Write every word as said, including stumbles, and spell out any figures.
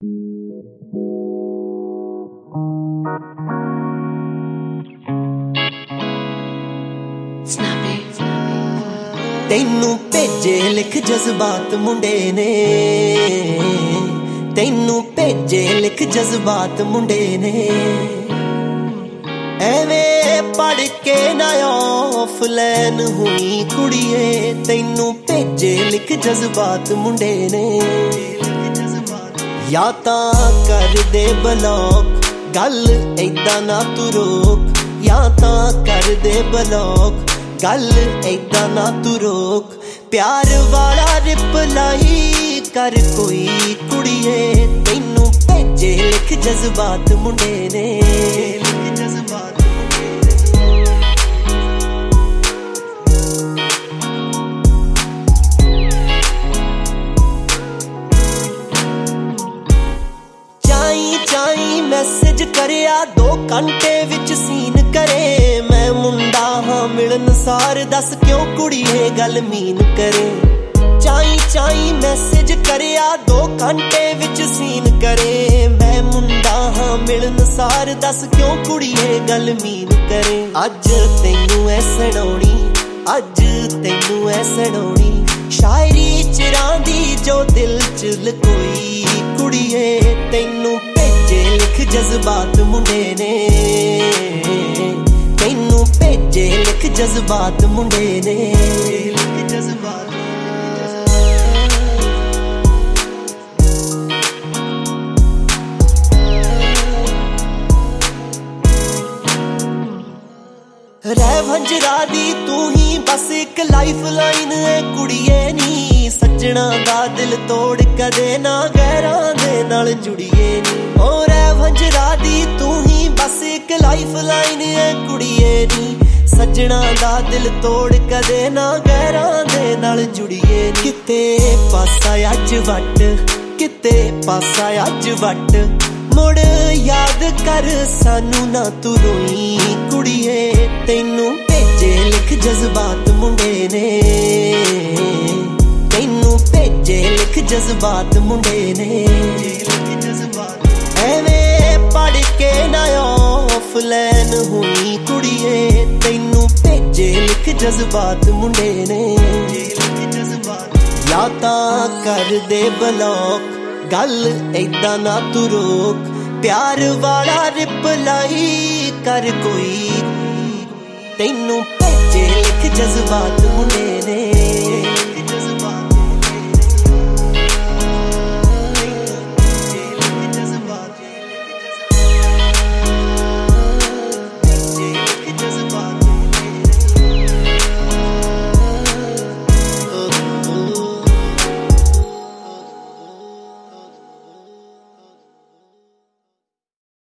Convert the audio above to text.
ਤੈਨੂੰ ਭੇਜੇ ਲਿਖ ਜਜ਼ਬਾਤ ਮੁੰਡੇ ਨੇ, ਤੈਨੂੰ ਭੇਜੇ ਲਿਖ ਜਜ਼ਬਾਤ ਮੁੰਡੇ ਨੇ। ਐਵੇਂ ਪੜ ਕੇ ਨਾ ਆਫਲਾਈਨ ਹੋਈ ਕੁੜੀਏ, ਤੈਨੂੰ ਭੇਜੇ ਲਿਖ ਜਜ਼ਬਾਤ ਮੁੰਡੇ ਨੇ। ਜਾਂ ਤਾਂ ਕਰ ਦੇ ਬਲੌਕ, ਗੱਲ ਏਦਾਂ ਨਾ ਤੂੰ ਰੋਕ, ਜਾਂ ਤਾਂ ਕਰ ਦੇ ਬਲੌਕ, ਗੱਲ ਏਦਾਂ ਨਾ ਤੂੰ ਰੋਕ। ਪਿਆਰ ਵਾਲਾ ਰਿਪਲਾਈ ਕਰ ਕੋਈ ਕੁੜੀਏ, ਤੈਨੂੰ ਭੇਜੇ ਲਿਖ ਜਜ਼ਬਾਤ ਮੁੰਡੇ ਨੇ। ਚਾਈ ਚਾਈ ਮੈਸੇਜ ਕਰਿਆ ਦੋ ਘੰਟੇ ਵਿੱਚ ਸੀਨ ਕਰੇ, ਮੈਂ ਮੁੰਡਾ ਹਾਂ ਮਿਲਣ ਸਾਰ ਦੱਸ ਕਿਉਂ ਕੁੜੀਏ ਗੱਲ ਮੀਨ ਕਰੇ। ਚਾਈ ਚਾਈ ਮੈਸੇਜ ਕਰਿਆ ਦੋ ਘੰਟੇ ਵਿੱਚ ਸੀਨ ਕਰੇ, ਮੈਂ ਮੁੰਡਾ ਹਾਂ ਮਿਲਣ ਸਾਰ ਦੱਸ ਕਿਉਂ ਕੁੜੀਏ ਗੱਲ ਮੀਨ ਕਰੇ। ਅੱਜ ਤੈਨੂੰ ਐ ਸੁਣਾਉਣੀ, ਅੱਜ ਤੈਨੂੰ ਐ ਸੁਣਾਉਣੀ ਸ਼ਾਇਰੀ ਚਿਰਾਂ ਦੀ ਜੋ ਦਿਲ ਚ ਲਕੋਈ ਕੁੜੀਏ, ਤੈਨੂੰ ਭੇਜੇ ਲਿਖ ਜਜ਼ਬਾਤ ਮੁੰਡੇ ਨੇ, ਤੈਨੂੰ ਭੇਜੇ ਲਿਖ ਜਜ਼ਬਾਤ ਮੁੰਡੇ ਨੇ। ਰਹਿ ਵੰਜਰਾ ਦੀ ਤੂੰ ਹੀ ਬਸ ਇੱਕ ਲਾਈਫ ਲਾਈਨ ਐ ਕੁੜੀਏ ਨੀ, ਸੱਜਣਾ ਦਾ ਦਿਲ ਤੋੜ ਕਦੇ ਨਾ ਗਹਿਰਾਂ ਦੇ ਨਾਲ ਜੁੜੀਏ ਨੀ। ਓ ਰਹਿ ਵੰਜਰਾ ਦੀ ਤੂੰ ਹੀ ਬਸ ਇੱਕ ਲਾਈਫ ਲਾਈਨ ਐ ਕੁੜੀਏ ਨੀ, ਸੱਜਣਾ ਦਾ ਦਿਲ ਤੋੜ ਕਦੇ ਨਾ ਗਹਿਰਾਂ ਦੇ ਨਾਲ ਜੁੜੀਏ ਨੀ। ਕਿਤੇ ਪਾਸਾ ਅੱਜ ਵੱਟ, ਕਿਤੇ ਪਾਸਾ ਅੱਜ ਵੱਟ, ਮੁੜ ਯਾਦ ਕਰ ਸਾਨੂੰ ਨਾ ਤੂੰ ਰੋਈ ਕੁੜੀਏ, ਤੈਨੂੰ ਭੇਜੇ ਲਿਖ ਜਜ਼ਬਾਤ ਮੁੰਡੇ ਨੇ, ਤੈਨੂੰ ਭੇਜੇ ਲਿਖ ਜਜ਼ਬਾਤ ਮੁੰਡੇ ਨੇ। ਐਵੇਂ ਪੜ ਕੇ ਨਾ ਆਫਲਾਈਨ ਹੋਈ ਕੁੜੀਏ, ਤੈਨੂੰ ਭੇਜੇ ਲਿਖ ਜਜ਼ਬਾਤ ਮੁੰਡੇ ਨੇ। ਜਾਂ ਤਾਂ ਕਰ ਦੇ ਬਲੌਕ, ਗੱਲ ਏਦਾਂ ਨਾ ਤੂੰ ਰੋਕ, ਪਿਆਰ ਵਾਲਾ ਰਿਪਲਾਈ ਕਰ ਕੋਈ, ਤੈਨੂੰ ਭੇਜੇ ਲਿਖ ਜਜ਼ਬਾਤ ਮੁੰਡੇ ਨੇ।